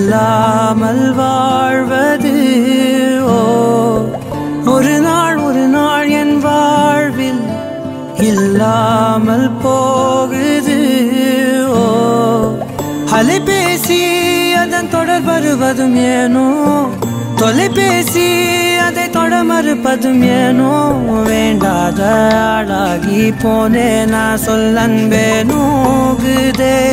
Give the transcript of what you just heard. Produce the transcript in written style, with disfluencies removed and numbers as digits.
இல்லாமல் வாழ்வது ஓ ஒரு நாள் என் வாழ்வில் இல்லாமல் போகுது ஓ அலைபேசி அதன் தொடர் வருவதும் ஏனோ தொலைபேசி அதை தொட மறுப்பதும் ஏனோ வேண்டாத ஆளாகி போனே நான் சொல்லன்பே நோகுதே